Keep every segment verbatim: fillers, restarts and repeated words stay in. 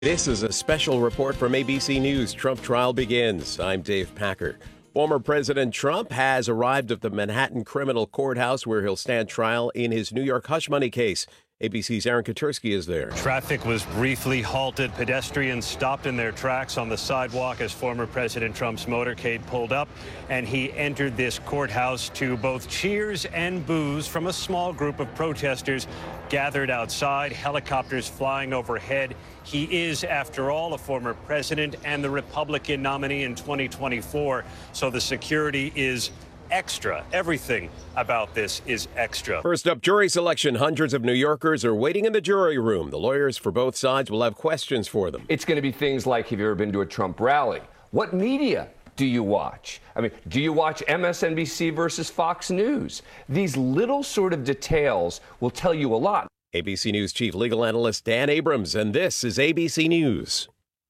This is a special report from A B C News. Trump trial begins. I'm Dave Packer. Former President Trump has arrived at the Manhattan Criminal Courthouse where he'll stand trial in his New York hush money case. A B C's Aaron Katursky is there. Traffic was briefly halted. Pedestrians stopped in their tracks on the sidewalk as former President Trump's motorcade pulled up, and he entered this courthouse to both cheers and boos from a small group of protesters gathered outside, helicopters flying overhead. He is, after all, a former president and the Republican nominee in twenty twenty-four, so the security is extra. Everything about this is extra. First up, jury selection. Hundreds of New Yorkers are waiting in the jury room. The lawyers for both sides will have questions for them. It's going to be things like, have you ever been to a Trump rally? What media do you watch? I mean, do you watch M S N B C versus Fox News? These little sort of details will tell you a lot. A B C News chief legal analyst Dan Abrams, and this is A B C News.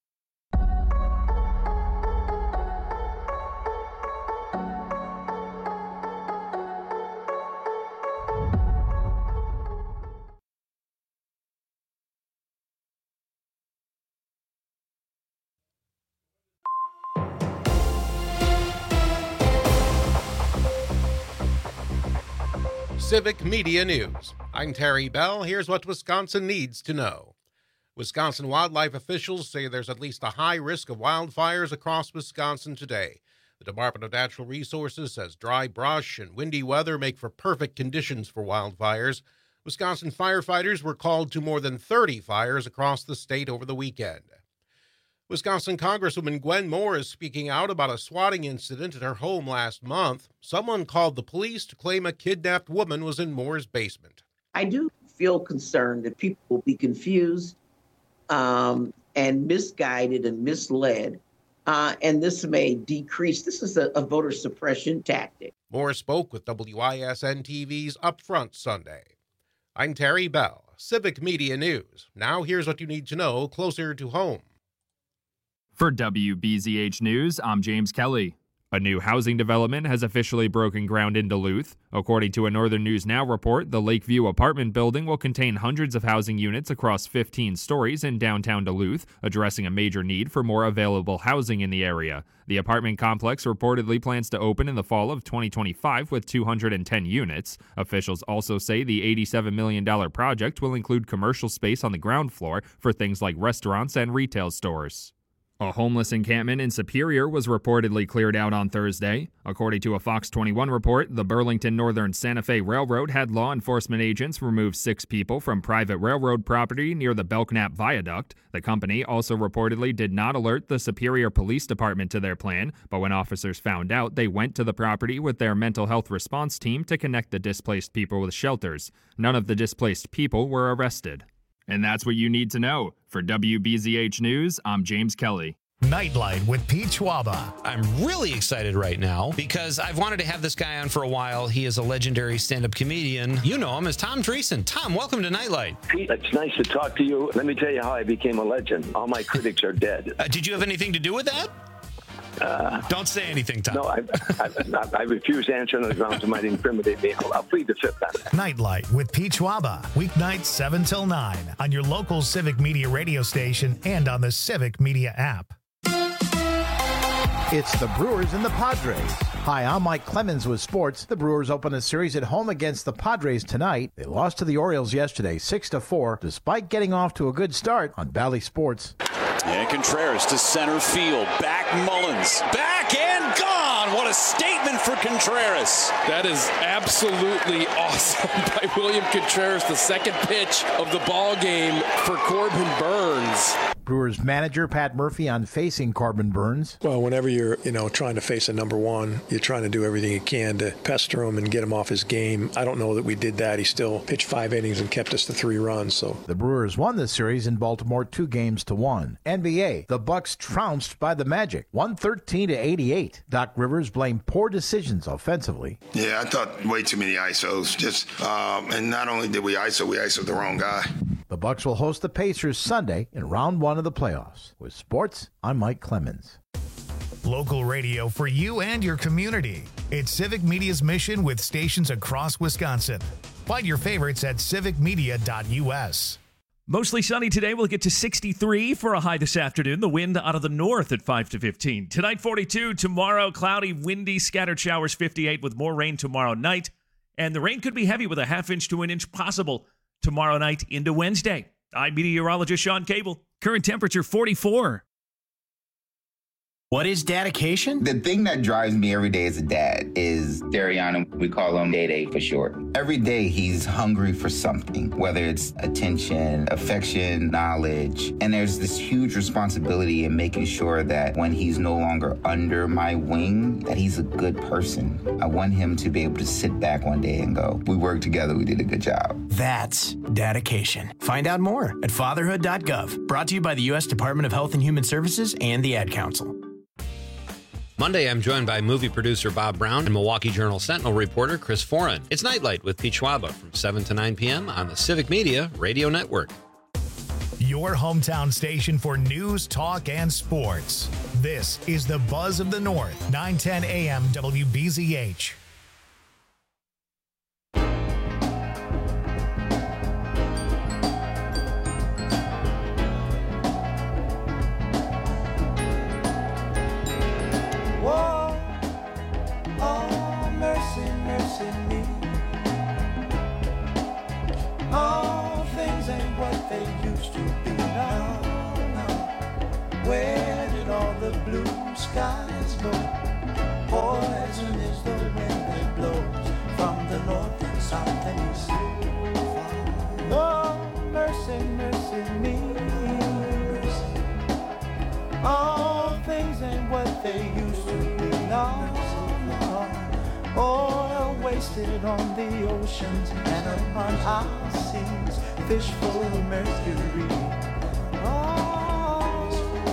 Civic Media News. I'm Terry Bell. Here's what Wisconsin needs to know. Wisconsin wildlife officials say there's at least a high risk of wildfires across Wisconsin today. The Department of Natural Resources says dry brush and windy weather make for perfect conditions for wildfires. Wisconsin firefighters were called to more than thirty fires across the state over the weekend. Wisconsin Congresswoman Gwen Moore is speaking out about a swatting incident at her home last month. Someone called the police to claim a kidnapped woman was in Moore's basement. I do feel concerned that people will be confused um, and misguided and misled, uh, and this may decrease. This is a, a voter suppression tactic. Moore spoke with W I S N T V's Upfront Sunday. I'm Terry Bell, Civic Media News. Now here's what you need to know closer to home. For W B Z H News, I'm James Kelly. A new housing development has officially broken ground in Duluth. According to a Northern News Now report, the Lakeview apartment building will contain hundreds of housing units across fifteen stories in downtown Duluth, addressing a major need for more available housing in the area. The apartment complex reportedly plans to open in the fall of twenty twenty-five with two hundred ten units. Officials also say the eighty-seven million dollars project will include commercial space on the ground floor for things like restaurants and retail stores. A homeless encampment in Superior was reportedly cleared out on Thursday. According to a Fox twenty-one report, the Burlington Northern Santa Fe Railroad had law enforcement agents remove six people from private railroad property near the Belknap Viaduct. The company also reportedly did not alert the Superior Police Department to their plan, but when officers found out, they went to the property with their mental health response team to connect the displaced people with shelters. None of the displaced people were arrested. And that's what you need to know. For W B Z H News, I'm James Kelly. Nightlight with Pete Schwaba. I'm really excited right now because I've wanted to have this guy on for a while. He is a legendary stand-up comedian. You know him as Tom Dreesen. Tom, welcome to Nightlight. Pete, it's nice to talk to you. Let me tell you how I became a legend. All my critics are dead. Uh, did you have anything to do with that? Uh, Don't say anything, Tom. No, I, I, I, I refuse to answer on the grounds it might incriminate me. I'll, I'll plead the fifth on it. Nightlight with Pete Schwaba. Weeknights seven till nine on your local Civic Media radio station and on the Civic Media app. It's the Brewers and the Padres. Hi, I'm Mike Clemens with sports. The Brewers open a series at home against the Padres tonight. They lost to the Orioles yesterday, six to four, despite getting off to a good start on Bally Sports. And Contreras to center field. Back Mullins. Back and gone. What a statement for Contreras. That is absolutely awesome by William Contreras. The second pitch of the ball game for Corbin Burns. Brewers manager Pat Murphy on facing Corbin Burns. Well, whenever you're, you know, trying to face a number one, you're trying to do everything you can to pester him and get him off his game. I don't know that we did that. He still pitched five innings and kept us to three runs. So the Brewers won this series in Baltimore two games to one. N B A, the Bucks trounced by the Magic, one thirteen to eighty-eight. Doc Rivers blamed poor decisions offensively. Yeah, I thought way too many I S Os. Just um, and not only did we I S O, we I S O'd the wrong guy. The Bucks will host the Pacers Sunday in round one of the playoffs. With sports, I'm Mike Clemens. Local radio for you and your community. It's Civic Media's mission with stations across Wisconsin. Find your favorites at civic media dot U S. Mostly sunny today. We'll get to sixty-three for a high this afternoon. The wind out of the north at five to fifteen. Tonight, forty-two. Tomorrow, cloudy, windy, scattered showers, fifty-eight, with more rain tomorrow night. And the rain could be heavy with a half inch to an inch possible tomorrow night into Wednesday. I'm meteorologist Sean Cable. Current temperature forty-four. What is dedication? The thing that drives me every day as a dad is Dariana. We call him Day Day for short. Every day he's hungry for something, whether it's attention, affection, knowledge. And there's this huge responsibility in making sure that when he's no longer under my wing, that he's a good person. I want him to be able to sit back one day and go, we worked together, we did a good job. That's dedication. Find out more at fatherhood dot gov. Brought to you by the U S Department of Health and Human Services and the Ad Council. Monday, I'm joined by movie producer Bob Brown and Milwaukee Journal Sentinel reporter Chris Foran. It's Nightlight with Pete Schwaba from seven to nine p.m. on the Civic Media Radio Network. Your hometown station for news, talk, and sports. This is the Buzz of the North, nine ten a.m. W B Z H. All things ain't what they used to be now. Where did all the blue skies go? Poison is the wind that blows from the north and south and east. Oh, mercy, mercy me. All things ain't what they used to be now. Oil wasted on the oceans and upon our seas, fish full of mercury. Oh,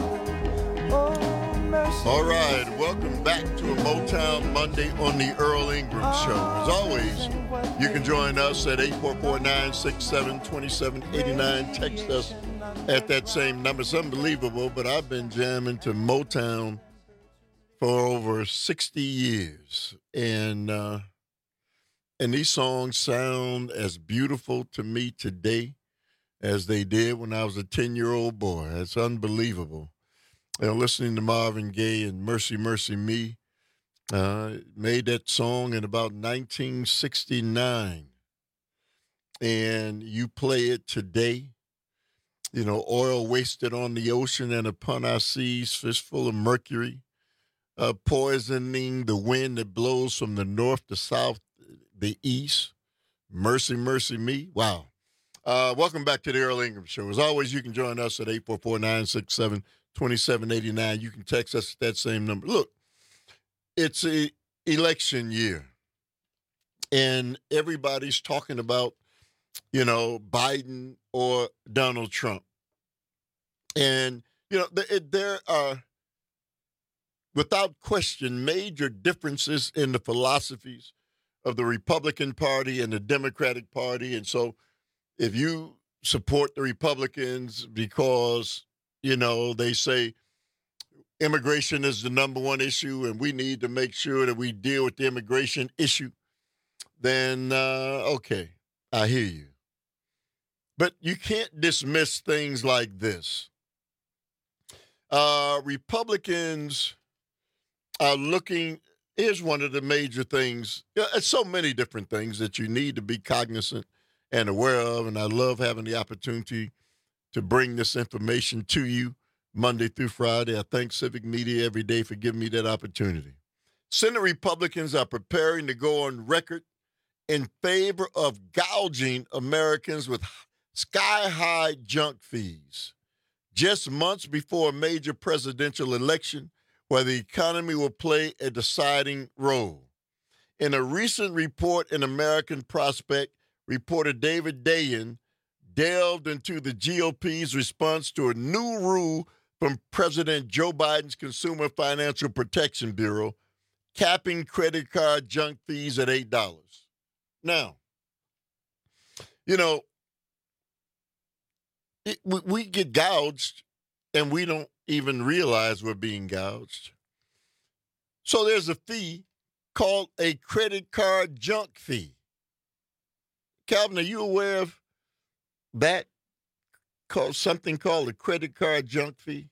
oh, mercy. All right, welcome back to a Motown Monday on the Earl Ingram Show. As always, you can join us at eight four four, nine six seven, two seven eight nine. Text us at that same number. It's unbelievable, but I've been jamming to Motown for over sixty years. And uh, and these songs sound as beautiful to me today as they did when I was a ten-year-old boy. It's unbelievable. You know, listening to Marvin Gaye and Mercy, Mercy Me, uh, made that song in about nineteen sixty-nine. And you play it today, you know, oil wasted on the ocean and upon our seas, fish full of mercury. Uh, poisoning the wind that blows from the north, the south, the east. Mercy, mercy me. Wow. Uh, welcome back to the Earl Ingram Show. As always, you can join us at eight four four, nine six seven, two seven eight nine. You can text us at that same number. Look, it's a election year, and everybody's talking about, you know, Biden or Donald Trump. And, you know, there are, without question, major differences in the philosophies of the Republican Party and the Democratic Party. And so if you support the Republicans because, you know, they say immigration is the number one issue and we need to make sure that we deal with the immigration issue, then, uh, okay, I hear you. But you can't dismiss things like this. Uh, Republicans are looking, here's one of the major things. There's so many different things that you need to be cognizant and aware of, and I love having the opportunity to bring this information to you Monday through Friday. I thank Civic Media every day for giving me that opportunity. Senate Republicans are preparing to go on record in favor of gouging Americans with sky-high junk fees, just months before a major presidential election where the economy will play a deciding role. In a recent report in American Prospect, reporter David Dayen delved into the G O P's response to a new rule from President Joe Biden's Consumer Financial Protection Bureau, capping credit card junk fees at eight dollars. Now, you know, it, we, we get gouged and we don't even realize we're being gouged. So there's a fee called a credit card junk fee. Calvin, are you aware of that? called something called a credit card junk fee?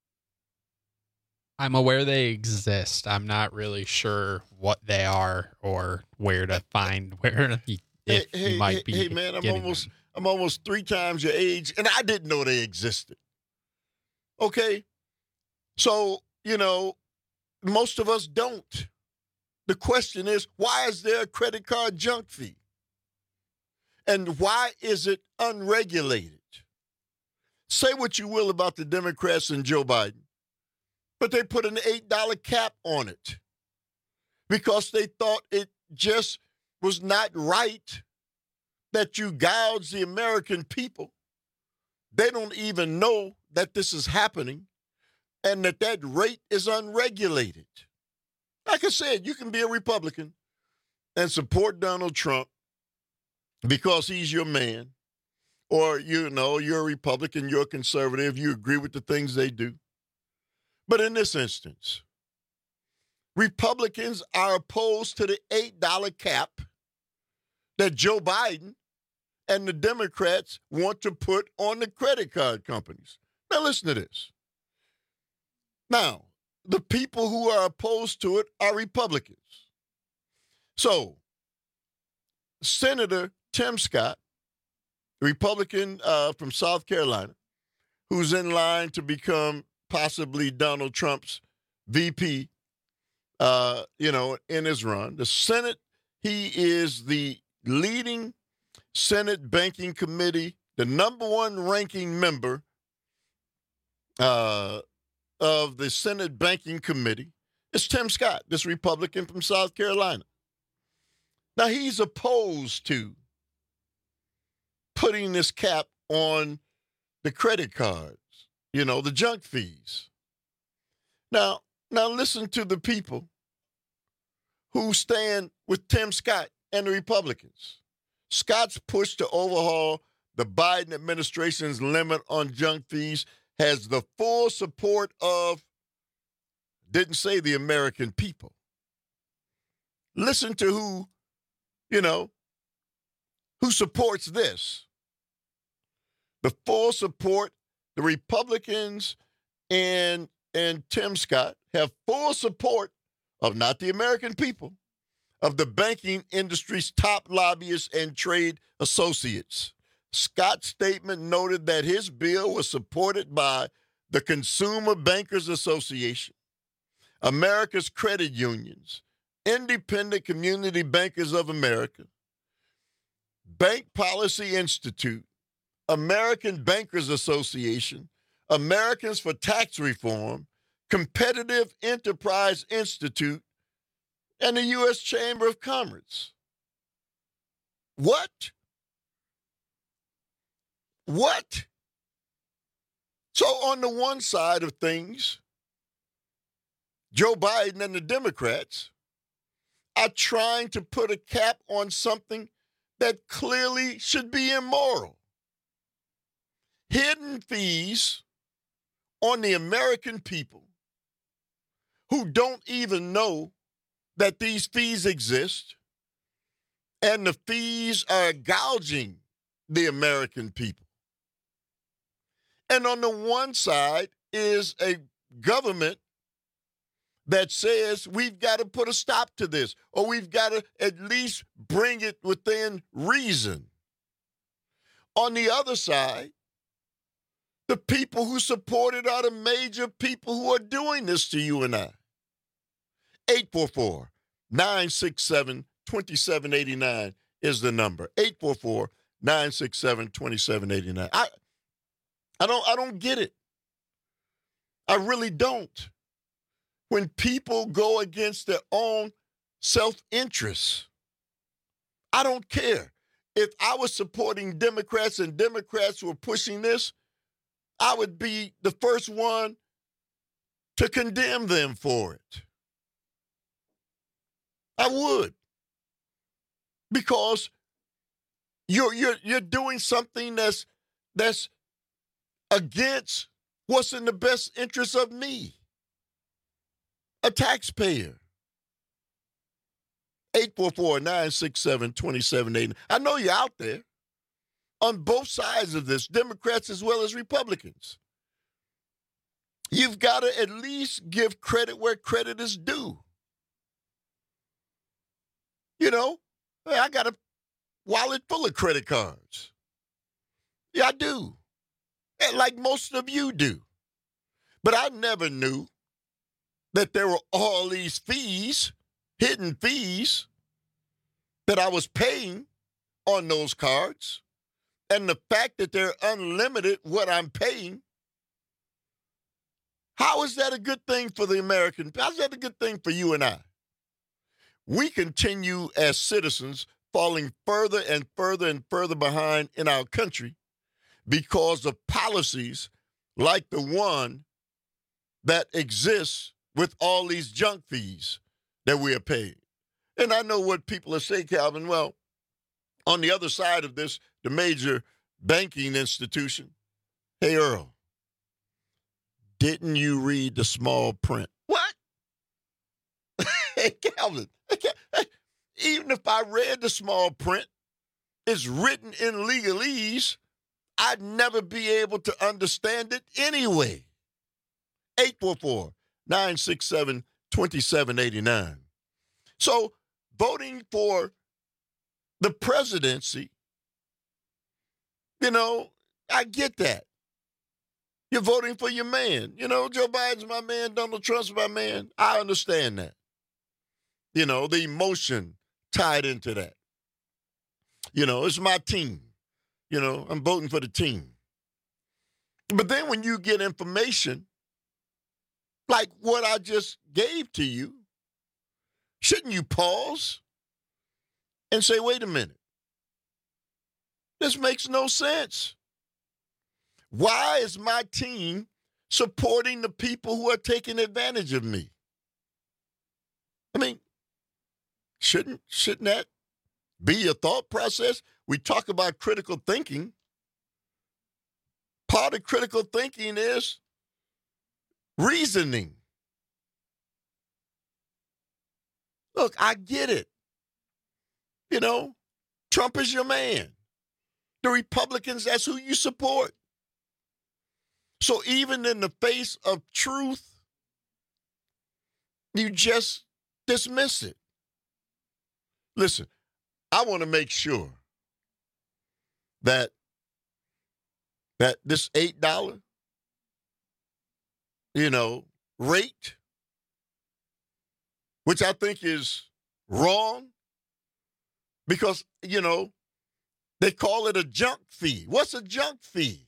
I'm aware they exist. I'm not really sure what they are or where to find where if hey, hey, you might hey, be. Hey man, I'm almost them. I'm almost three times your age, and I didn't know they existed. Okay, so you know, most of us don't. The question is, why is there a credit card junk fee? And why is it unregulated? Say what you will about the Democrats and Joe Biden, but they put an eight dollar cap on it because they thought it just was not right that you gouge the American people. They don't even know that this is happening and that that rate is unregulated. Like I said, you can be a Republican and support Donald Trump because he's your man, or, you know, you're a Republican, you're a conservative, you agree with the things they do. But in this instance, Republicans are opposed to the eight dollar cap that Joe Biden and the Democrats want to put on the credit card companies. Now, listen to this. Now, the people who are opposed to it are Republicans. So, Senator Tim Scott, Republican uh, from South Carolina, who's in line to become possibly Donald Trump's V P, uh, you know, in his run. The Senate, he is the leading Senate Banking Committee, the number one ranking member uh, of the Senate Banking Committee. It's Tim Scott, this Republican from South Carolina. Now, he's opposed to putting this cap on the credit cards, you know, the junk fees. Now, now listen to the people who stand with Tim Scott and the Republicans. Scott's push to overhaul the Biden administration's limit on junk fees has the full support of, didn't say the American people. Listen to who, you know, who supports this. The full support, the Republicans and, and Tim Scott have full support of not the American people, of the banking industry's top lobbyists and trade associates. Scott's statement noted that his bill was supported by the Consumer Bankers Association, America's credit unions, Independent Community Bankers of America, Bank Policy Institute, American Bankers Association, Americans for Tax Reform, Competitive Enterprise Institute, and the U S Chamber of Commerce. What? What? So on the one side of things, Joe Biden and the Democrats are trying to put a cap on something that clearly should be immoral. Hidden fees on the American people who don't even know that these fees exist, and the fees are gouging the American people. And on the one side is a government that says we've got to put a stop to this, or we've got to at least bring it within reason. On the other side, the people who support it are the major people who are doing this to you and I. eight four four, nine six seven, two seven eight nine is the number. eight four four, nine six seven, two seven eight nine. I, I don't, I don't get it. I really don't. When people go against their own self-interest, I don't care. If I was supporting Democrats and Democrats were pushing this, I would be the first one to condemn them for it. I would. Because you're you're you're doing something that's that's against what's in the best interest of me, a taxpayer. eight four four, nine six seven, two seven eight nine. I know you're out there. on both sides of this, Democrats as well as Republicans. You've got to at least give credit where credit is due. You know, I got a wallet full of credit cards. Yeah, I do. And like most of you do. But I never knew that there were all these fees, hidden fees, that I was paying on those cards. And the fact that they're unlimited, what I'm paying, how is that a good thing for the American? How's that a good thing for you and I? We continue as citizens falling further and further and further behind in our country because of policies like the one that exists with all these junk fees that we are paying. And I know what people are saying, Calvin. Well, on the other side of this, the major banking institution, hey, Earl, didn't you read the small print? What? Hey, Calvin, even if I read the small print, it's written in legalese, I'd never be able to understand it anyway. eight four four, nine six seven, two seven eight nine. So voting for the presidency, you know, I get that. You're voting for your man. You know, Joe Biden's my man, Donald Trump's my man. I understand that. You know, the emotion tied into that. You know, it's my team. You know, I'm voting for the team. But then when you get information like what I just gave to you, shouldn't you pause and say, wait a minute, this makes no sense. Why is my team supporting the people who are taking advantage of me? I mean, shouldn't, shouldn't that be a thought process? We talk about critical thinking. Part of critical thinking is reasoning. Look, I get it. You know, Trump is your man. The Republicans, that's who you support. So even in the face of truth, you just dismiss it. Listen, I want to make sure that that this eight dollars, you know, rate, which I think is wrong because, you know, they call it a junk fee. What's a junk fee?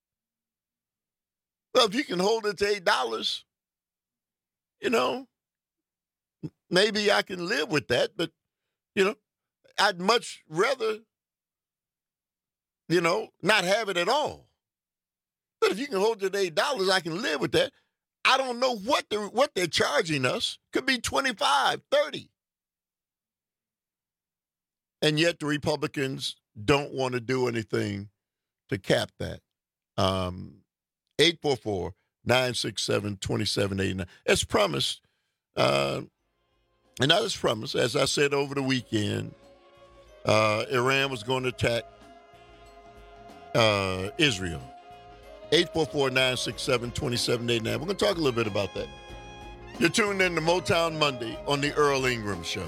Well, if you can hold it to eight dollars, you know, maybe I can live with that. But, you know, I'd much rather, you know, not have it at all. But if you can hold it to eight dollars, I can live with that. I don't know what they're, what they're charging us. Could be twenty-five, thirty. And yet the Republicans don't want to do anything to cap that. Um, eight four four, nine six seven, two seven eight nine. As promised, uh, and as promised, as I said over the weekend, uh, Iran was going to attack uh, Israel. eight four four, nine six seven, two seven eight nine. We're going to talk a little bit about that. You're tuned in to Motown Monday on the Earl Ingram Show.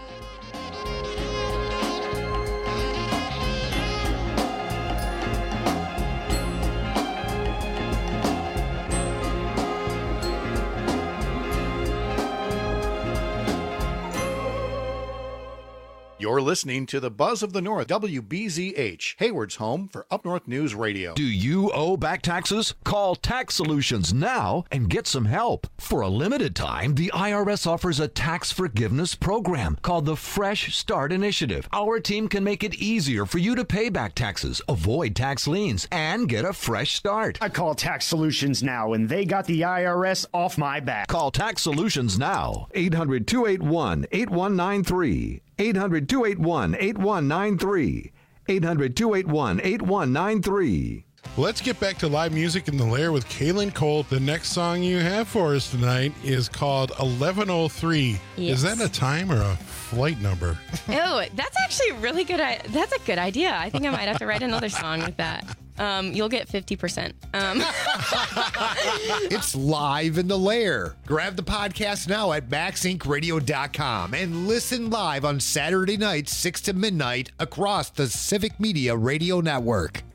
You're listening to the Buzz of the North, W B Z H, Hayward's home for Up North News Radio. Do you owe back taxes? Call Tax Solutions now and get some help. For a limited time, the I R S offers a tax forgiveness program called the Fresh Start Initiative. Our team can make it easier for you to pay back taxes, avoid tax liens, and get a fresh start. I call Tax Solutions now, and they got the I R S off my back. Call Tax Solutions now, eight hundred, two eight one, eight one nine three. eight hundred, two eight one, eight one nine three. eight hundred, two eight one, eight one nine three. Let's get back to live music in the Lair with Kaylin Cole. The next song you have for us tonight is called eleven oh three. Yes. Is that a time or a flight number? Oh, that's actually really good. I- that's a good idea. I think I might have to write another song with that. Um, you'll get fifty percent. Um. It's live in the Lair. Grab the podcast now at max inc radio dot com and listen live on Saturday nights, six to midnight, across the Civic Media Radio Network.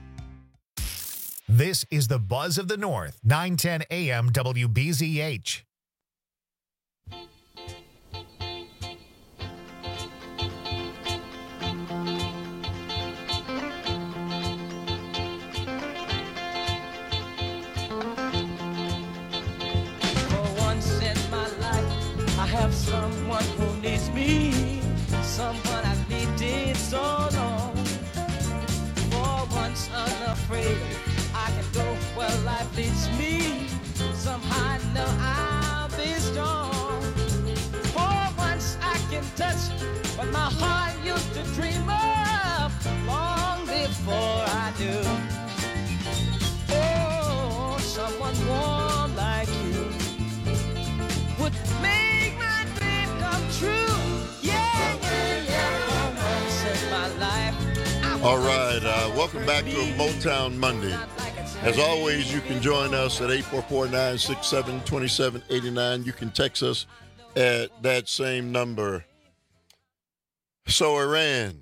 This is the Buzz of the North, nine ten A M W B Z H. Have someone who needs me, someone I've needed so long. For once unafraid, I can go where life leads me. Somehow I know I'll be strong. For once I can touch what my heart used to dream of long before I do. Oh, someone warm like you would make true. Yeah, yeah, yeah. For once in my life. All right, uh, welcome back to a Motown Monday. As always, you can join us at eight four four, nine six seven, two seven eight nine. You can text us at that same number. So Iran,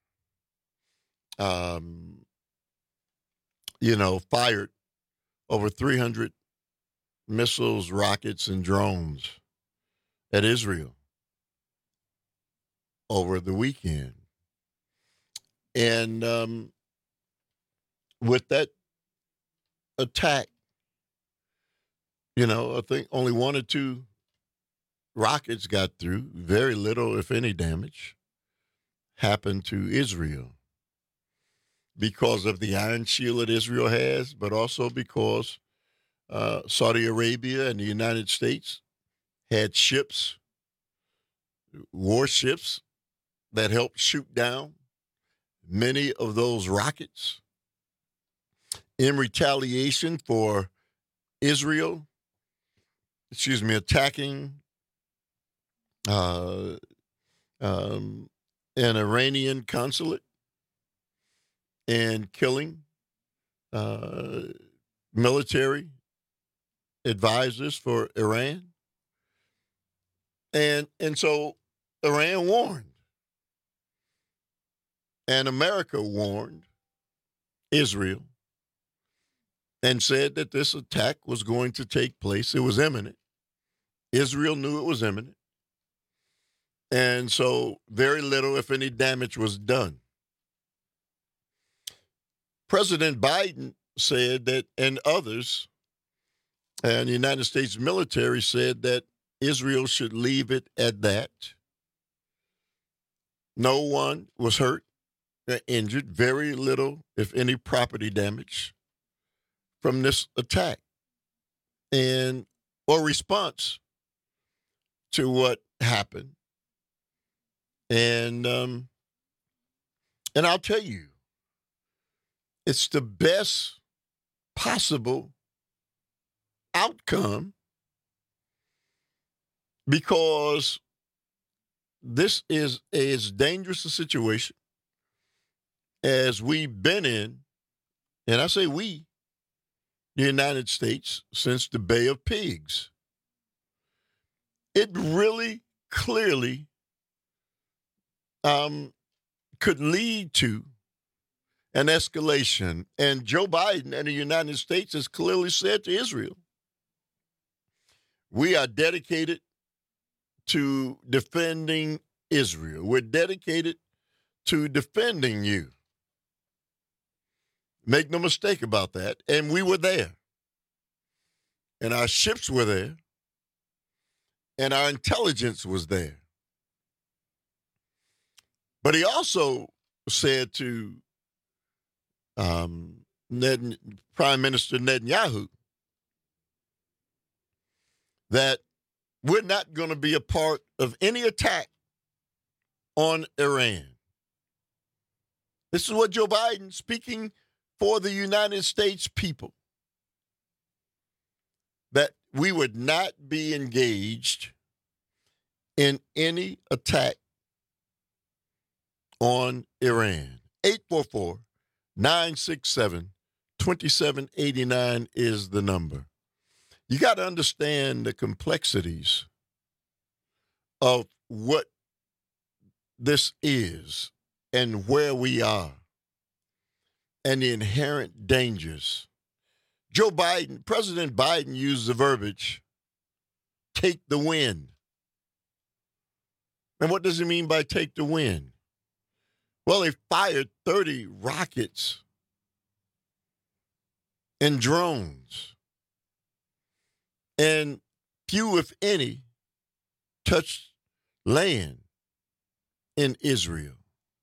um, you know, fired over three hundred missiles, rockets, and drones at Israel over the weekend. And um, with that attack, you know, I think only one or two rockets got through. Very little, if any, damage happened to Israel because of the iron shield that Israel has, but also because uh, Saudi Arabia and the United States had ships, warships, that helped shoot down many of those rockets in retaliation for Israel, excuse me, attacking uh, um, an Iranian consulate and killing uh, military advisors for Iran. And, and so Iran warned. And America warned Israel and said that this attack was going to take place. It was imminent. Israel knew it was imminent. And so very little, if any, damage was done. President Biden said that, and others, and the United States military said that Israel should leave it at that. No one was hurt. Injured, very little, if any, property damage from this attack and or response to what happened. And um, and I'll tell you, it's the best possible outcome because this is as dangerous a situation as we've been in, and I say we, the United States, since the Bay of Pigs. It really clearly um, could lead to an escalation. And Joe Biden and the United States has clearly said to Israel, we are dedicated to defending Israel. We're dedicated to defending you. Make no mistake about that. And we were there. And our ships were there. And our intelligence was there. But he also said to um, Ned, Prime Minister Netanyahu that we're not going to be a part of any attack on Iran. This is what Joe Biden, speaking for the United States people that we would not be engaged in any attack on Iran. eight four four, nine six seven, two seven eight nine is the number. You got to understand the complexities of what this is and where we are and the inherent dangers. Joe Biden, President Biden used the verbiage, take the win. And what does he mean by take the win? Well, they fired thirty rockets and drones. And few, if any, touched land in Israel.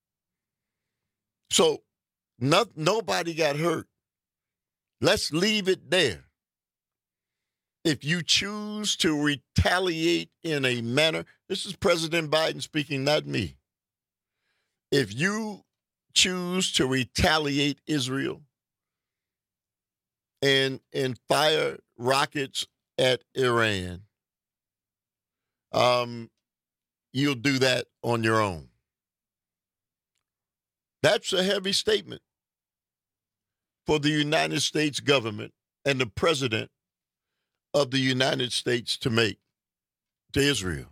So no, nobody got hurt. Let's leave it there. If you choose to retaliate in a manner, this is President Biden speaking, not me. If you choose to retaliate Israel and, and fire rockets at Iran, um, you'll do that on your own. That's a heavy statement for the United States government and the president of the United States to make to Israel.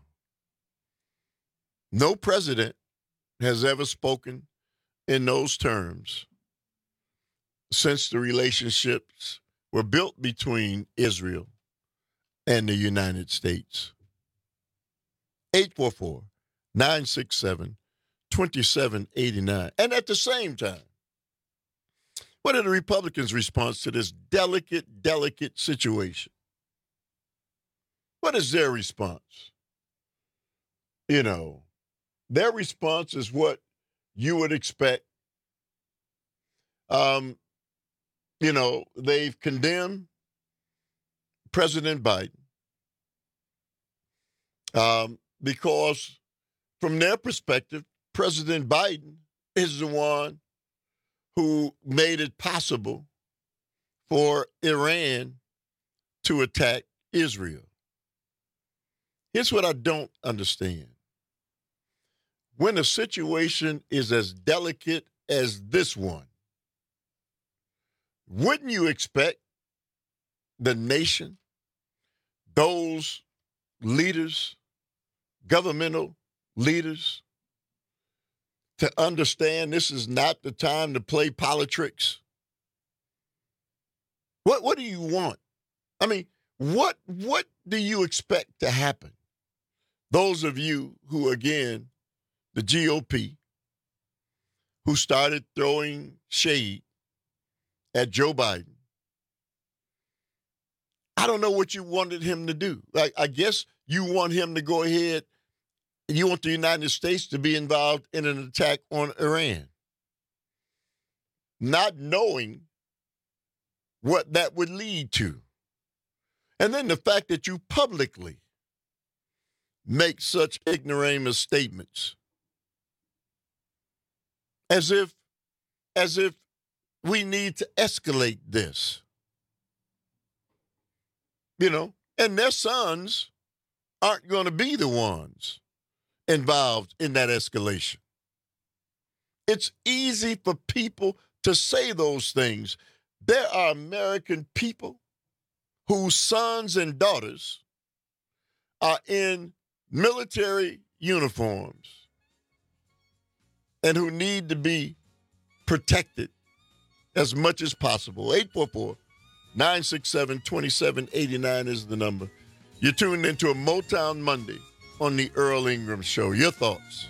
No president has ever spoken in those terms since the relationships were built between Israel and the United States. eight four four, nine six seven, two seven eight nine. And at the same time, what are the Republicans' response to this delicate, delicate situation? What is their response? You know, their response is what you would expect. Um, you know, they've condemned President Biden um, because, from their perspective, President Biden is the one who made it possible for Iran to attack Israel. Here's what I don't understand. When a situation is as delicate as this one, wouldn't you expect the nation, those leaders, governmental leaders, to understand this is not the time to play politics? What what do you want? I mean, what what do you expect to happen? Those of you who, again, the G O P, who started throwing shade at Joe Biden, I don't know what you wanted him to do. Like, I guess you want him to go ahead and you want the United States to be involved in an attack on Iran, not knowing what that would lead to. And then the fact that you publicly make such ignoramus statements as if, as if we need to escalate this. You know, and their sons aren't going to be the ones involved in that escalation. It's easy for people to say those things. There are American people whose sons and daughters are in military uniforms and who need to be protected as much as possible. eight four four, nine six seven, two seven eight nine is the number. You're tuned into a Motown Monday on the Earl Ingram Show. Your thoughts?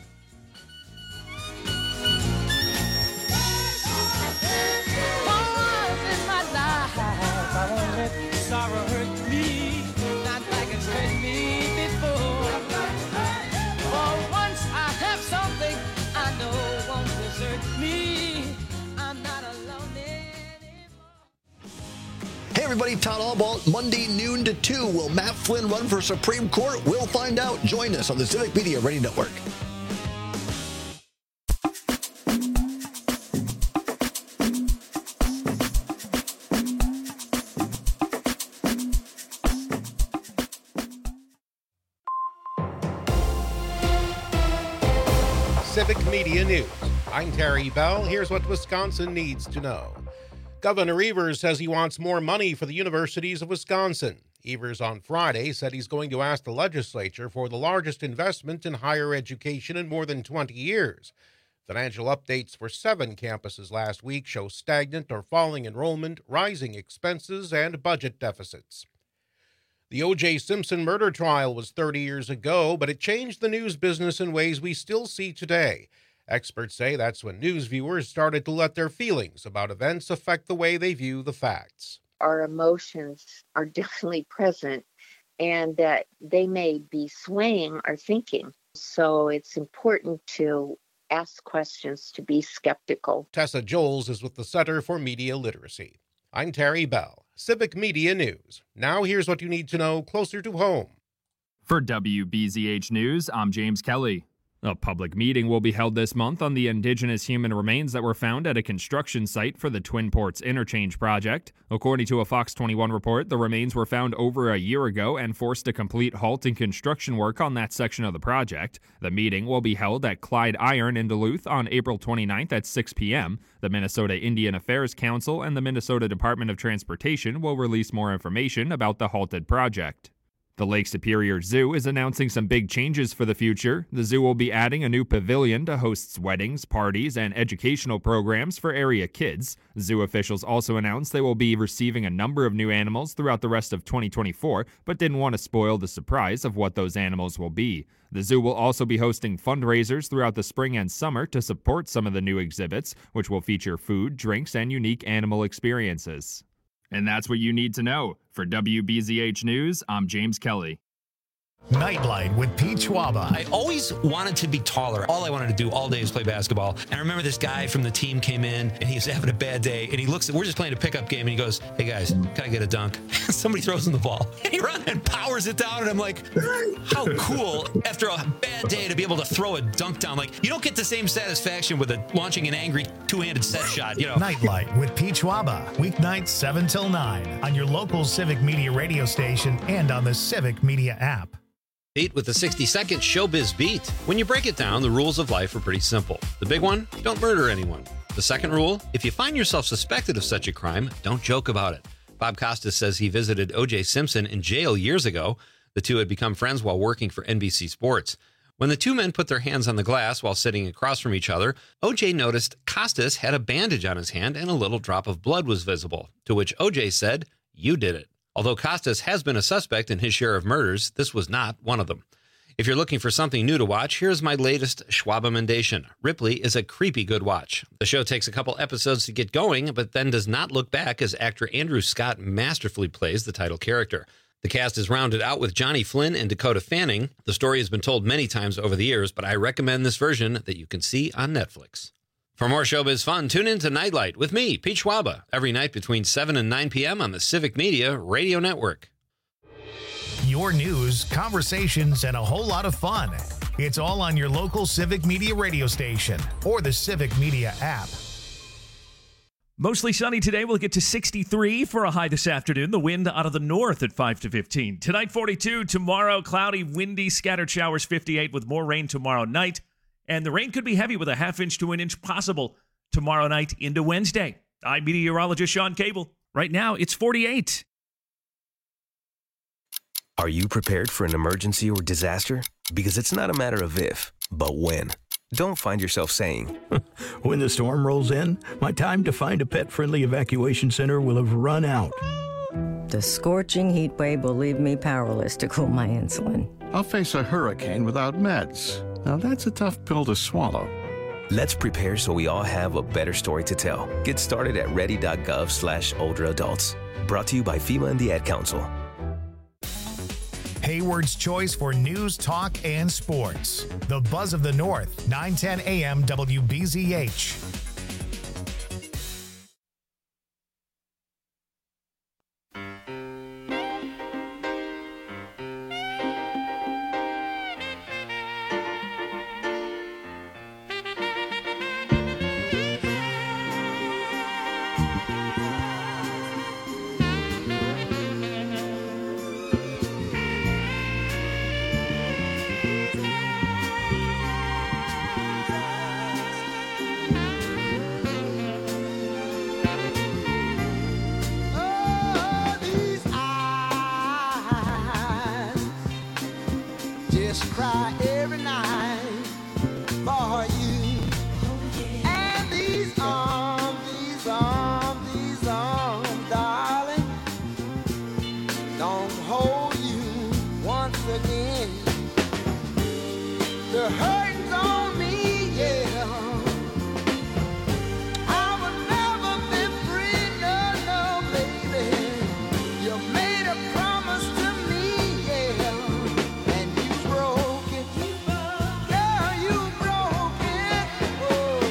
Sorrow hurt me, not like it's hurt me before. For once I have something I know won't desert me. I'm not alone anymore. Hey everybody, Todd Allball, Monday noon to two. Will Matt Flynn run for Supreme Court? We'll find out. Join us on the Civic Media Radio Network. Civic Media News. I'm Terry Bell. Here's what Wisconsin needs to know. Governor Evers says he wants more money for the universities of Wisconsin. Evers on Friday said he's going to ask the legislature for the largest investment in higher education in more than twenty years. Financial updates for seven campuses last week show stagnant or falling enrollment, rising expenses, and budget deficits. The O J Simpson murder trial was thirty years ago, but it changed the news business in ways we still see today. Experts say that's when news viewers started to let their feelings about events affect the way they view the facts. Our emotions are definitely present, and that they may be swaying our thinking. So it's important to ask questions, to be skeptical. Tessa Joels is with the Center for Media Literacy. I'm Terry Bell, Civic Media News. Now here's what you need to know closer to home. For W B Z H News, I'm James Kelly. A public meeting will be held this month on the indigenous human remains that were found at a construction site for the Twin Ports Interchange project. According to a Fox twenty-one report, the remains were found over a year ago and forced a complete halt in construction work on that section of the project. The meeting will be held at Clyde Iron in Duluth on April twenty-ninth at six p.m. The Minnesota Indian Affairs Council and the Minnesota Department of Transportation will release more information about the halted project. The Lake Superior Zoo is announcing some big changes for the future. The zoo will be adding a new pavilion to host weddings, parties, and educational programs for area kids. Zoo officials also announced they will be receiving a number of new animals throughout the rest of twenty twenty-four, but didn't want to spoil the surprise of what those animals will be. The zoo will also be hosting fundraisers throughout the spring and summer to support some of the new exhibits, which will feature food, drinks, and unique animal experiences. And that's what you need to know. For W B Z H News, I'm James Kelly. Nightlight with Pete Schwaba. I always wanted to be taller. All I wanted to do all day was play basketball. And I remember this guy from the team came in, and he was having a bad day. And he looks at, we're just playing a pickup game, and he goes, "Hey guys, can I get a dunk?" Somebody throws him the ball. And he runs and powers it down. And I'm like, how cool, after a bad day, to be able to throw a dunk down. Like, you don't get the same satisfaction with a, launching an angry two-handed set shot, you know. Nightlight with Pete Schwaba. Weeknights seven till nine on your local Civic Media radio station and on the Civic Media app. Pete with the sixty-second Showbiz Beat. When you break it down, the rules of life are pretty simple. The big one, don't murder anyone. The second rule, if you find yourself suspected of such a crime, don't joke about it. Bob Costas says he visited O J Simpson in jail years ago. The two had become friends while working for N B C Sports. When the two men put their hands on the glass while sitting across from each other, O J noticed Costas had a bandage on his hand and a little drop of blood was visible, to which O J said, "You did it." Although Costas has been a suspect in his share of murders, this was not one of them. If you're looking for something new to watch, here's my latest Schwabamendation. Ripley is a creepy good watch. The show takes a couple episodes to get going, but then does not look back as actor Andrew Scott masterfully plays the title character. The cast is rounded out with Johnny Flynn and Dakota Fanning. The story has been told many times over the years, but I recommend this version that you can see on Netflix. For more showbiz fun, tune in to Nightlight with me, Pete Schwaba, every night between seven and nine p.m. on the Civic Media Radio Network. Your news, conversations, and a whole lot of fun. It's all on your local Civic Media radio station or the Civic Media app. Mostly sunny today. We'll get to sixty-three for a high this afternoon. The wind out of the north at five to fifteen. Tonight, forty-two. Tomorrow, cloudy, windy, scattered showers, fifty-eight, with more rain tomorrow night. And the rain could be heavy with a half inch to an inch possible tomorrow night into Wednesday. I'm meteorologist Sean Cable. Right now, it's forty-eight. Are you prepared for an emergency or disaster? Because it's not a matter of if, but when. Don't find yourself saying, when the storm rolls in, my time to find a pet-friendly evacuation center will have run out. The scorching heat wave will leave me powerless to cool my insulin. I'll face a hurricane without meds. Now that's a tough pill to swallow. Let's prepare so we all have a better story to tell. Get started at ready.gov slash older adults. Brought to you by FEMA and the Ad Council. Hayward's choice for news, talk, and sports. The Buzz of the North, nine ten a.m. W B Z H. just cry every night for you. And these arms, these arms, these arms, darling, don't hold you once again. The hurting's on me, yeah. I will never be free, no, no, baby. You made a promise to me, yeah, and you broke it. Girl, you broke it. Oh.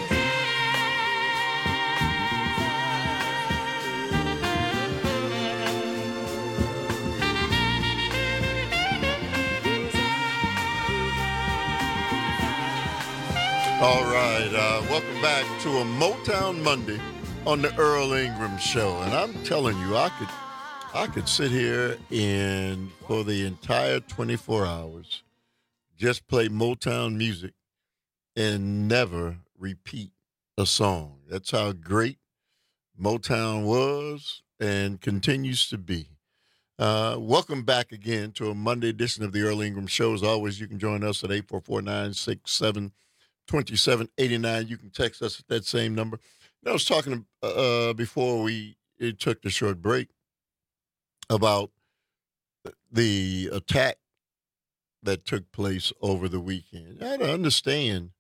All right, uh, welcome back to a Motown Monday on the Earl Ingram Show, and I'm telling you, I could, I could sit here and for the entire twenty-four hours, just play Motown music and never repeat a song. That's how great Motown was and continues to be. Uh, welcome back again to a Monday edition of the Earl Ingram Show. As always, you can join us at eight four four, nine six seven, two seven eight nine. You can text us at that same number. I was talking uh, before we it took the short break about the attack that took place over the weekend. I don't understand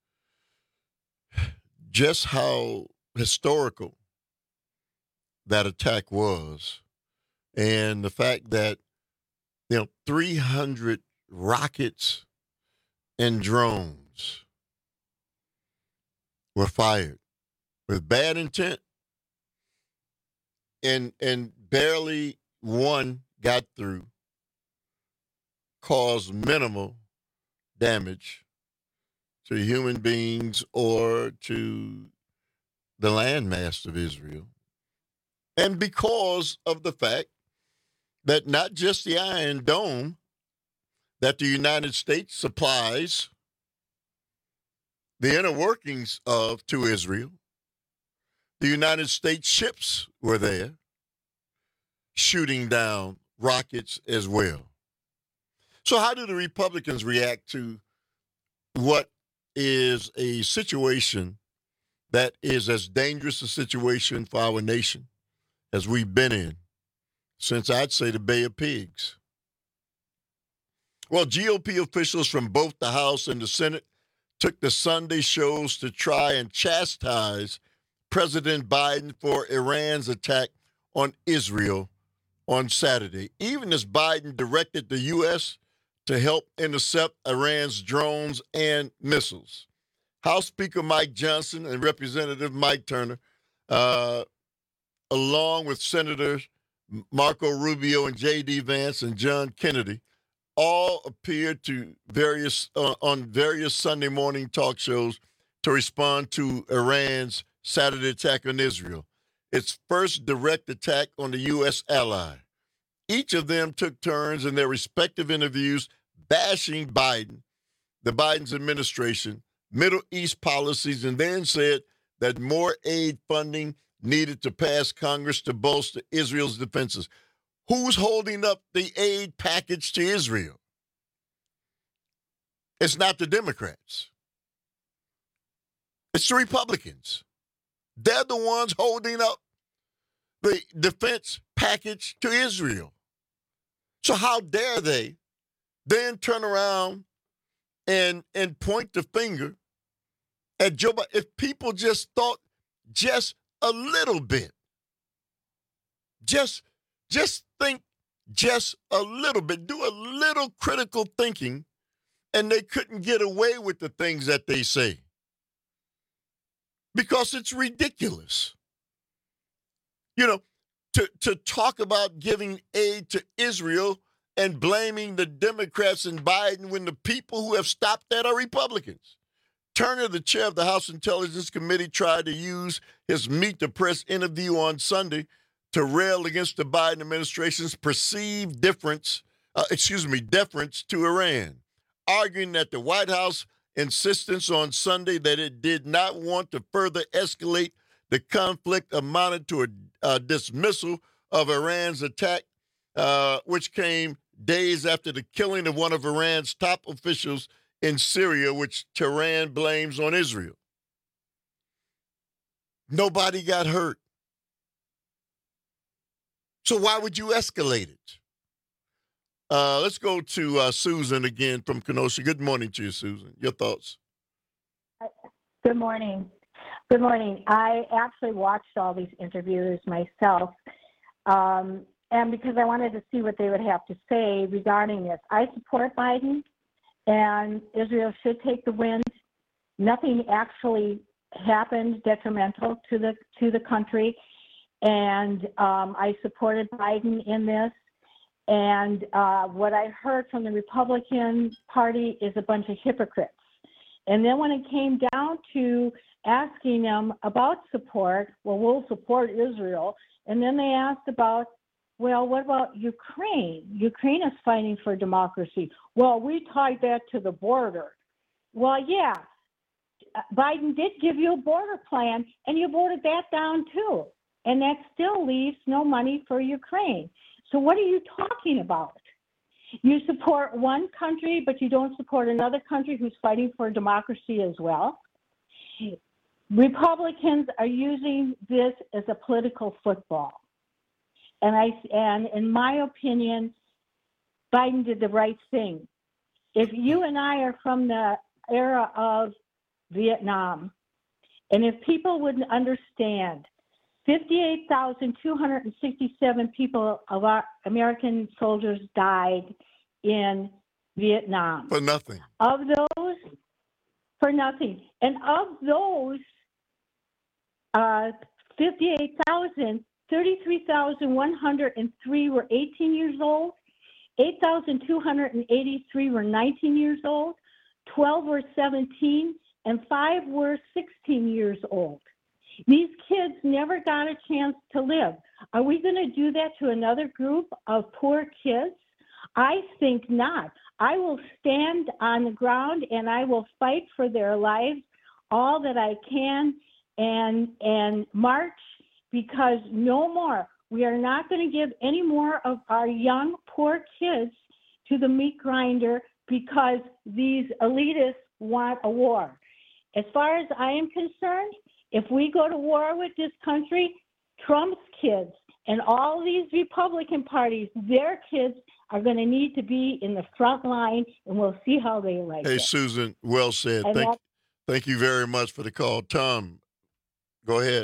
just how historical that attack was, and the fact that, you know, three hundred rockets and drones were fired with bad intent, and and barely one got through, caused minimal damage to human beings or to the landmass of Israel. And because of the fact that not just the Iron Dome that the United States supplies the inner workings of to Israel, the United States ships were there shooting down rockets as well. So how do the Republicans react to what is a situation that is as dangerous a situation for our nation as we've been in since, I'd say, the Bay of Pigs? Well, G O P officials from both the House and the Senate took the Sunday shows to try and chastise President Biden for Iran's attack on Israel on Saturday, even as Biden directed the U S to help intercept Iran's drones and missiles. House Speaker Mike Johnson and Representative Mike Turner, uh, along with Senators Marco Rubio and J D Vance and John Kennedy, all appeared to various uh, on various Sunday morning talk shows to respond to Iran's Saturday attack on Israel, its first direct attack on the U S ally. Each of them took turns in their respective interviews bashing Biden, the Biden's administration, Middle East policies, and then said that more aid funding needed to pass Congress to bolster Israel's defenses. Who's holding up the aid package to Israel? It's not the Democrats. It's the Republicans. They're the ones holding up the defense package to Israel. So how dare they then turn around and and point the finger at Joe Biden? If people just thought just a little bit, just just think just a little bit, do a little critical thinking, and they couldn't get away with the things that they say. Because it's ridiculous. You know, to, to talk about giving aid to Israel and blaming the Democrats and Biden when the people who have stopped that are Republicans. Turner, the chair of the House Intelligence Committee, tried to use his Meet the Press interview on Sunday to rail against the Biden administration's perceived difference, uh, excuse me, deference to Iran, arguing that the White House insistence on Sunday that it did not want to further escalate the conflict amounted to a, a dismissal of Iran's attack, uh, which came days after the killing of one of Iran's top officials in Syria, which Tehran blames on Israel. Nobody got hurt. So why would you escalate it? Uh, let's go to uh, Susan again from Kenosha. Good morning to you, Susan. Your thoughts? Good morning. Good morning. I actually watched all these interviews myself, um, and because I wanted to see what they would have to say regarding this. I support Biden, and Israel should take the win. Nothing actually happened detrimental to the to the country, and um, I supported Biden in this. And uh, what I heard from the Republican Party is a bunch of hypocrites. And then when it came down to asking them about support, well, we'll support Israel. And then they asked about, well, what about Ukraine? Ukraine is fighting for democracy. Well, we tied that to the border. Well, yeah, Biden did give you a border plan, and you voted that down too. And that still leaves no money for Ukraine. So what are you talking about? You support one country, but you don't support another country who's fighting for democracy as well. Republicans are using this as a political football. And I and in my opinion, Biden did the right thing. If you and I are from the era of Vietnam, and if people would understand, fifty-eight thousand two hundred sixty-seven people of our American soldiers died in Vietnam. For nothing. Of those, for nothing. And of those uh, fifty-eight thousand, thirty-three thousand one hundred three were eighteen years old, eight thousand two hundred eighty-three were nineteen years old, twelve were seventeen, and five were sixteen years old. These kids never got a chance to live. Are we going to do that to another group of poor kids? I think not. I will stand on the ground and I will fight for their lives all that I can and and march, because no more. We are not going to give any more of our young, poor kids to the meat grinder because these elitists want a war. As far as I am concerned, if we go to war with this country, Trump's kids and all these Republican parties, their kids are going to need to be in the front line, and we'll see how they like Hey, it. Susan, well said. And Thank, that- thank you very much for the call. Tom, go ahead.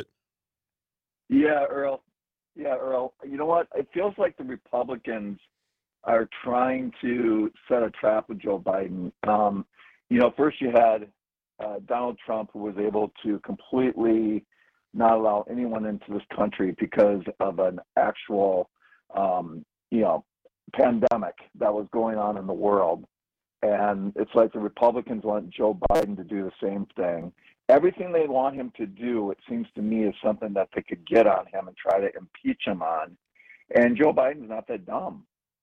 Yeah, Earl. Yeah, Earl. You know what? It feels like the Republicans are trying to set a trap with Joe Biden. Um, you know, first you had uh, Donald Trump, who was able to completely not allow anyone into this country because of an actual, um, you know, pandemic that was going on in the world. And it's like the Republicans want Joe Biden to do the same thing. Everything they want him to do, it seems to me, is something that they could get on him and try to impeach him on. And Joe Biden's not that dumb.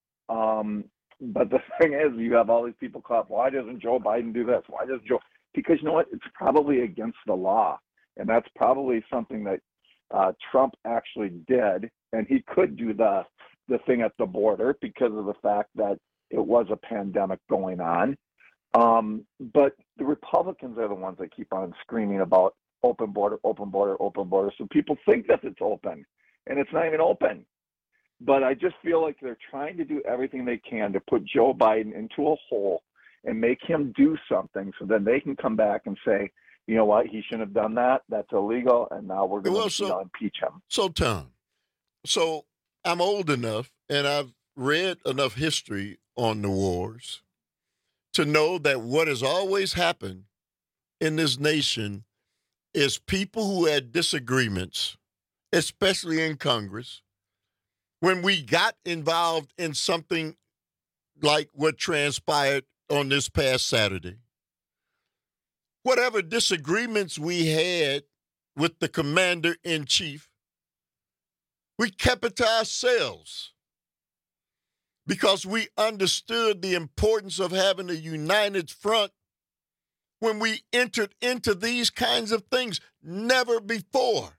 Um, but the thing is, you have all these people caught, why doesn't Joe Biden do this? Why doesn't Joe? Because you know what? It's probably against the law. And that's probably something that uh, Trump actually did. And he could do the, the thing at the border because of the fact that it was a pandemic going on. Um, but the Republicans are the ones that keep on screaming about open border, open border, open border. So people think that it's open, and it's not even open. But I just feel like they're trying to do everything they can to put Joe Biden into a hole and make him do something so then they can come back and say, you know what, he shouldn't have done that. That's illegal, and now we're going Well, to so- you know, impeach him. So, Tom, so I'm old enough and I've read enough history on the wars to know that what has always happened in this nation is people who had disagreements, especially in Congress, when we got involved in something like what transpired on this past Saturday, whatever disagreements we had with the commander-in-chief, we kept it to ourselves because we understood the importance of having a united front when we entered into these kinds of things. Never before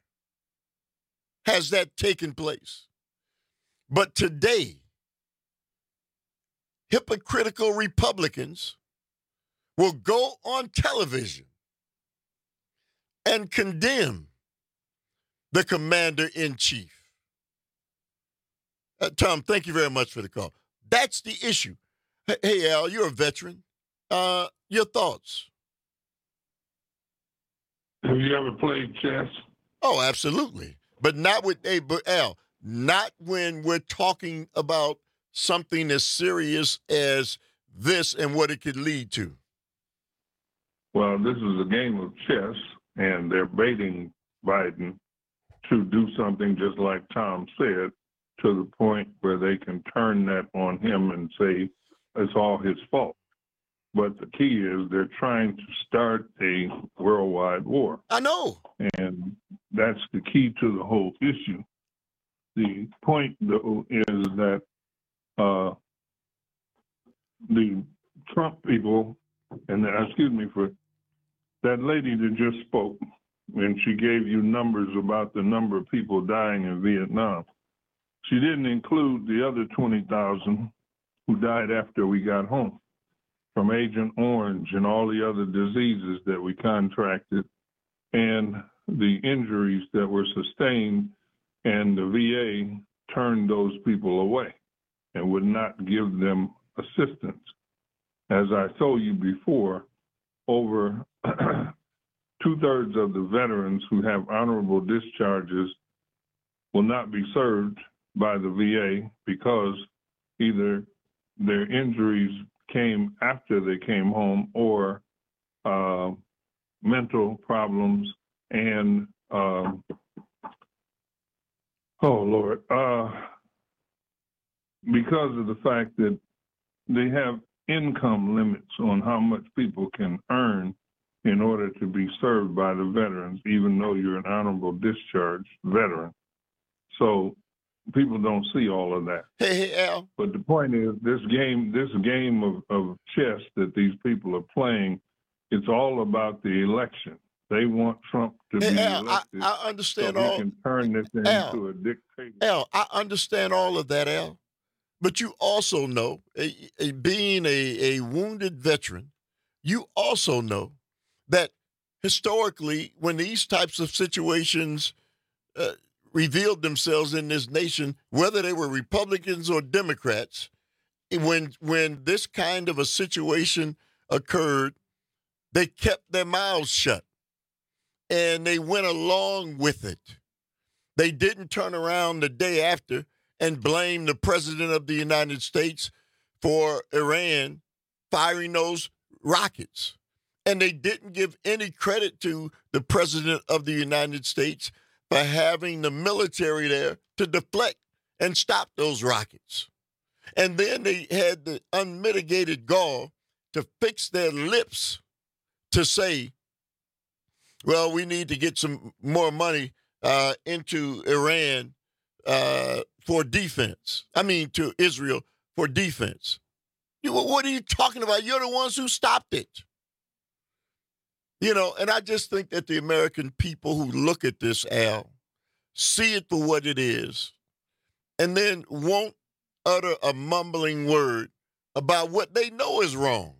has that taken place. But today, hypocritical Republicans will go on television and condemn the commander-in-chief. Uh, Tom, thank you very much for the call. That's the issue. Hey, hey Al, you're a veteran. Uh, your thoughts? Have you ever played chess? Oh, absolutely. But not with, hey, but Al, not when we're talking about something as serious as this and what it could lead to. Well, this is a game of chess, and they're baiting Biden to do something just like Tom said, to the point where they can turn that on him and say it's all his fault. But the key is they're trying to start a worldwide war. I know. And that's the key to the whole issue. The point, though, is that uh, the Trump people, and the, excuse me for that lady that just spoke, and she gave you numbers about the number of people dying in Vietnam. She didn't include the other twenty thousand who died after we got home from Agent Orange and all the other diseases that we contracted and the injuries that were sustained, and the V A turned those people away and would not give them assistance. As I told you before, over two-thirds of the veterans who have honorable discharges will not be served by the V A because either their injuries came after they came home or uh, mental problems and, uh, oh, Lord, uh, because of the fact that they have income limits on how much people can earn in order to be served by the veterans, even though you're an honorable discharge veteran. So people don't see all of that. Hey, hey, Al. But the point is, this game, this game of, of chess that these people are playing, it's all about the election. They want Trump to hey, be Al, elected. I, I understand so all. he can turn this into Al, a dictatorship. Al, I understand all of that, Al. But you also know, a, a, being a, a wounded veteran, you also know that historically, when these types of situations uh, revealed themselves in this nation, whether they were Republicans or Democrats, when when this kind of a situation occurred, they kept their mouths shut and they went along with it. They didn't turn around the day after and blame the president of the United States for Iran firing those rockets. And they didn't give any credit to the president of the United States for having the military there to deflect and stop those rockets. And then they had the unmitigated gall to fix their lips to say, well, we need to get some more money uh, into Iran uh, for defense. I mean, to Israel for defense. You, what are you talking about? You're the ones who stopped it. You know, and I just think that the American people who look at this, Al, see it for what it is, and then won't utter a mumbling word about what they know is wrong.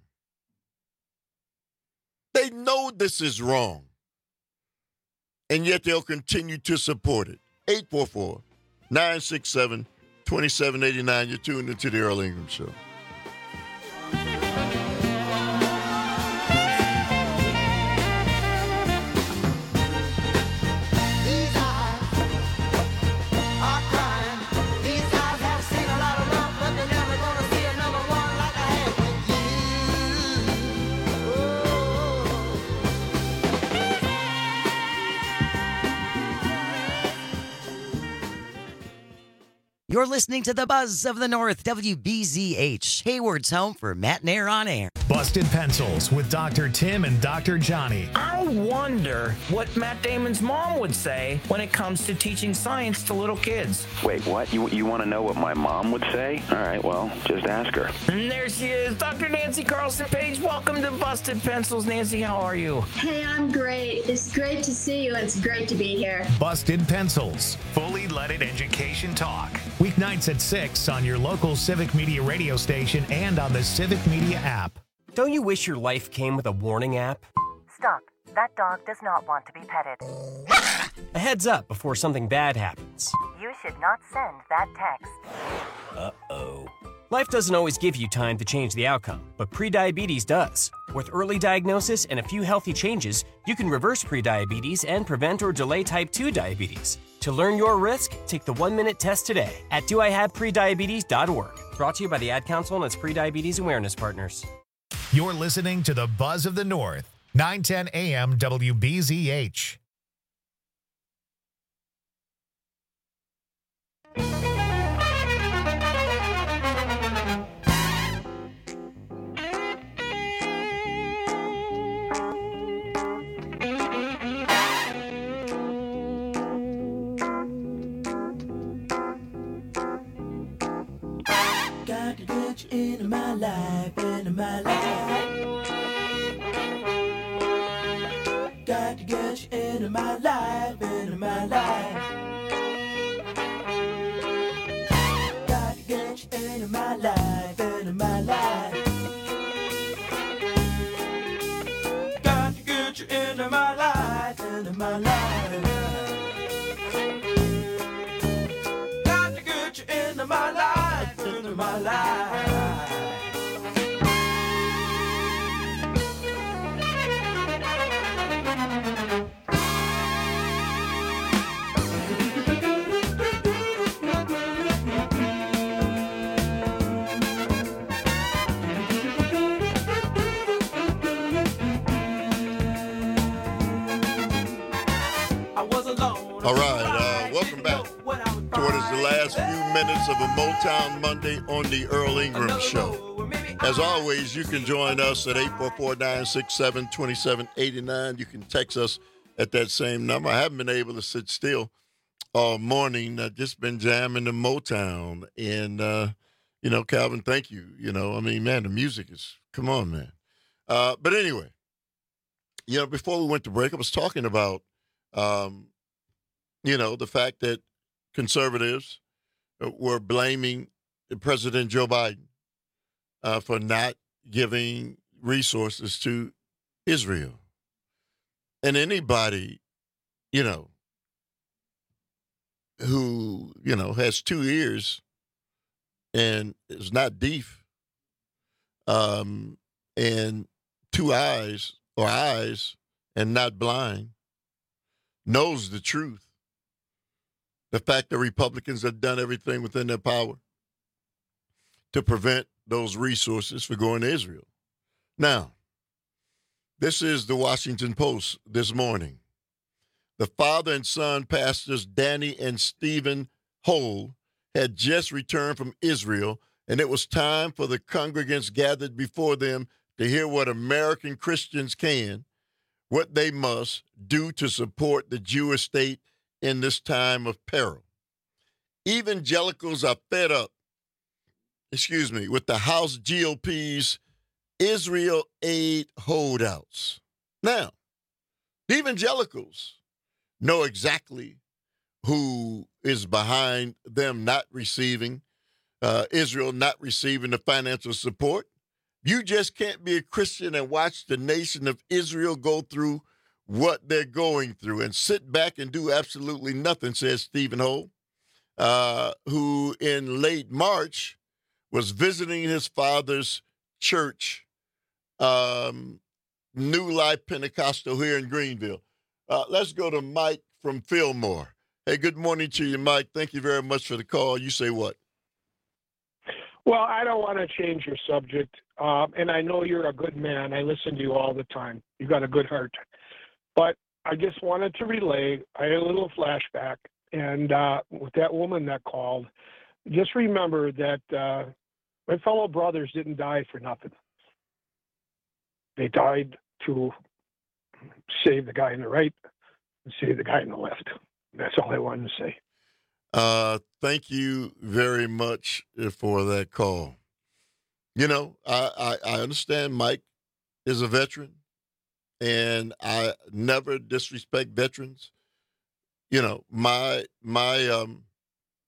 They know this is wrong, and yet they'll continue to support it. eight four four, nine six seven, two seven eight nine. You're tuned into the Earl Ingram Show. You're listening to the Buzz of the North, W B Z H, Hayward's home for Matt and Air on Air. Busted Pencils with Doctor Tim and Doctor Johnny. I wonder what Matt Damon's mom would say when it comes to teaching science to little kids. Wait, what? You you want to know what my mom would say? All right, well, just ask her. And there she is, Doctor Nancy Carlson Page. Welcome to Busted Pencils. Nancy, how are you? Hey, I'm great. It's great to see you. It's great to be here. Busted Pencils, fully leaded education talk. Weeknights at six on your local Civic Media radio station and on the Civic Media app. Don't you wish your life came with a warning app? Stop. That dog does not want to be petted. A heads up before something bad happens. You should not send that text. Uh-oh. Life doesn't always give you time to change the outcome, but prediabetes does. With early diagnosis and a few healthy changes, you can reverse prediabetes and prevent or delay type two diabetes. To learn your risk, take the one-minute test today at do I have prediabetes dot org. Brought to you by the Ad Council and its prediabetes awareness partners. You're listening to the Buzz of the North, nine ten A M W B Z H. Got to get you into my life, into my life. Got to get you into my life, into my life. Got to get you into my life, into my life. Got to get you into my life, into my life. Got to get you into my life, into my life. All right, uh, welcome back to what is the last few minutes of a Motown Monday on the Earl Ingram Show. As always, you can join us at eight four four, nine six seven, two seven eight nine. You can text us at that same number. I haven't been able to sit still all morning. I've just been jamming the Motown. And, uh, you know, Calvin, thank you. You know, I mean, man, the music is, come on, man. Uh, but anyway, you know, before we went to break, I was talking about, um, you know, the fact that conservatives were blaming President Joe Biden uh, for not giving resources to Israel. And anybody, you know, who, you know, has two ears and is not deaf, um, and two eyes or eyes and not blind, knows the truth. The fact that Republicans have done everything within their power to prevent those resources for going to Israel. Now, this is the Washington Post this morning. The father and son pastors Danny and Stephen Hole had just returned from Israel, and it was time for the congregants gathered before them to hear what American Christians can, what they must do to support the Jewish state in this time of peril. Evangelicals are fed up, excuse me, with the House G O P's Israel aid holdouts. Now, the evangelicals know exactly who is behind them not receiving, uh, Israel not receiving the financial support. You just can't be a Christian and watch the nation of Israel go through what they're going through and sit back and do absolutely nothing, says Stephen Hole, uh, who in late March was visiting his father's church, um, New Life Pentecostal here in Greenville. Uh, let's go to Mike from Fillmore. Hey, good morning to you, Mike. Thank you very much for the call. You say what? Well, I don't want to change your subject, um, and I know you're a good man. I listen to you all the time. You've got a good heart. But I just wanted to relay, I had a little flashback, and uh, with that woman that called, just remember that uh, my fellow brothers didn't die for nothing. They died to save the guy in the right and save the guy in the left. That's all I wanted to say. Uh, thank you very much for that call. You know, I, I, I understand Mike is a veteran, and I never disrespect veterans. You know, my my um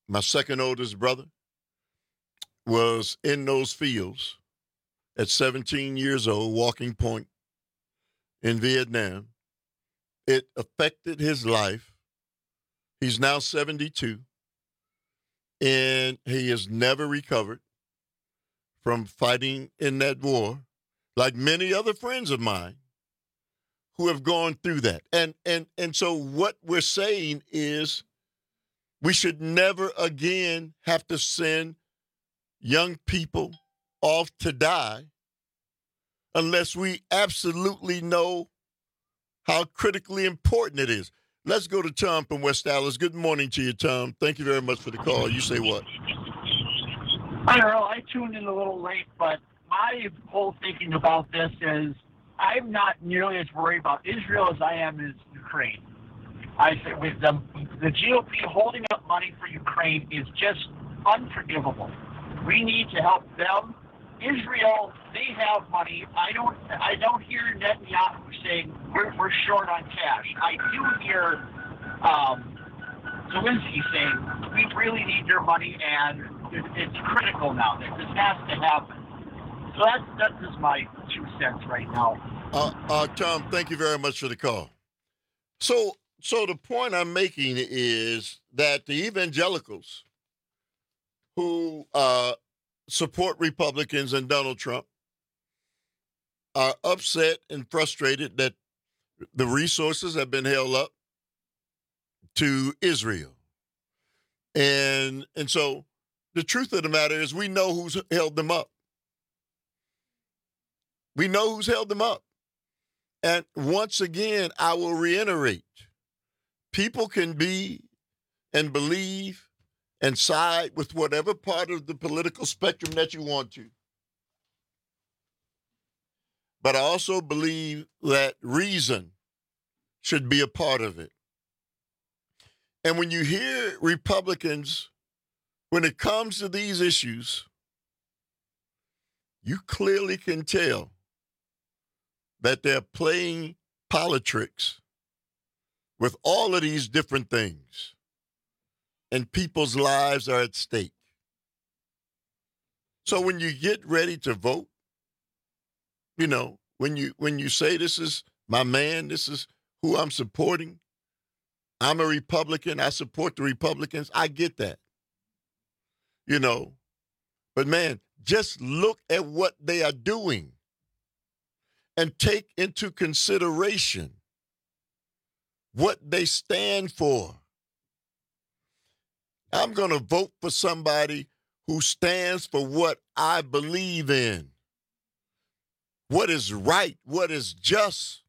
my second oldest brother, was in those fields at seventeen years old, walking point in Vietnam. It affected his life. He's now seventy-two, and he has never recovered from fighting in that war, like many other friends of mine who have gone through that. And and and so what we're saying is we should never again have to send young people off to die unless we absolutely know how critically important it is. Let's go to Tom from West Dallas. Good morning to you, Tom. Thank you very much for the call. You say what? Hi, Earl. I tuned in a little late, but my whole thinking about this is I'm not nearly as worried about Israel as I am as Ukraine. I think with the, the G O P holding up money for Ukraine is just unforgivable. We need to help them. Israel, they have money. I don't I don't hear Netanyahu saying we're, we're short on cash. I do hear um, Zelensky saying we really need your money and it, it's critical now. This has to happen. So that's, that's just my two cents right now. Uh, uh, Tom, thank you very much for the call. So, so the point I'm making is that the evangelicals who uh, support Republicans and Donald Trump are upset and frustrated that the resources have been held up to Israel. And, and so the truth of the matter is we know who's held them up. We know who's held them up. And once again, I will reiterate, people can be and believe and side with whatever part of the political spectrum that you want to. But I also believe that reason should be a part of it. And when you hear Republicans, when it comes to these issues, you clearly can tell that they're playing politics with all of these different things, and people's lives are at stake. So when you get ready to vote, you know, when you when you say this is my man, this is who I'm supporting, I'm a Republican, I support the Republicans, I get that. You know, but man, just look at what they are doing and take into consideration what they stand for. I'm going to vote for somebody who stands for what I believe in, what is right, what is just.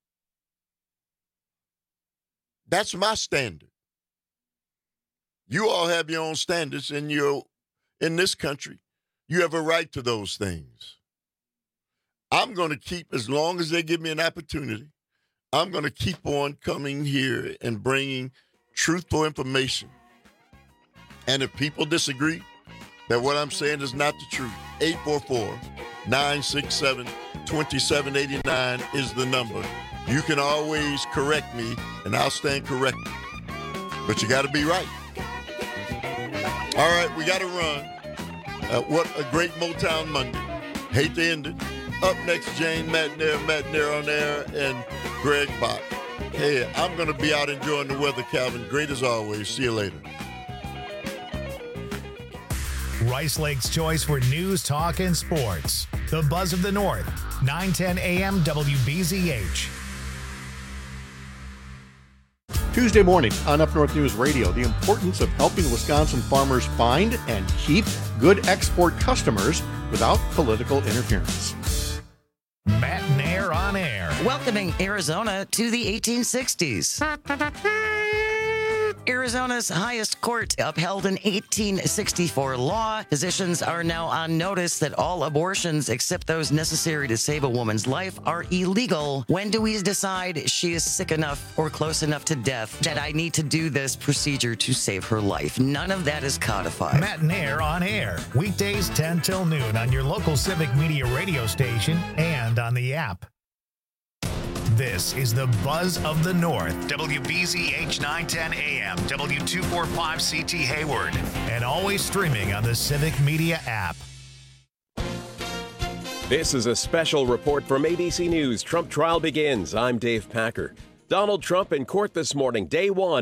That's my standard. You all have your own standards in your in this country. You have a right to those things. I'm going to keep, as long as they give me an opportunity, I'm going to keep on coming here and bringing truthful information. And if people disagree that what I'm saying is not the truth, eight four four, nine six seven, two seven eight nine is the number. You can always correct me, and I'll stand corrected. But you got to be right. All right, we got to run. Uh, what a great Motown Monday. Hate to end it. Up next, Jane McNair, McNair on air, and Greg Bach. Hey, I'm going to be out enjoying the weather, Calvin. Great as always. See you later. Rice Lake's choice for news, talk, and sports. The Buzz of the North, nine ten A M W B Z H. Tuesday morning on Up North News Radio, the importance of helping Wisconsin farmers find and keep good export customers without political interference. Matt Nair on air. Welcoming Arizona to the eighteen sixties. Arizona's highest court upheld an eighteen sixty-four law. Physicians are now on notice that all abortions except those necessary to save a woman's life are illegal. When do we decide she is sick enough or close enough to death that I need to do this procedure to save her life? None of that is codified. Matt Nair on air. Weekdays ten till noon on your local Civic Media radio station and on the app. This is the Buzz of the North, W B Z H nine ten A M, W two forty-five C T Hayward, and always streaming on the Civic Media app. This is a special report from A B C News. Trump trial begins. I'm Dave Packer. Donald Trump in court this morning, day one.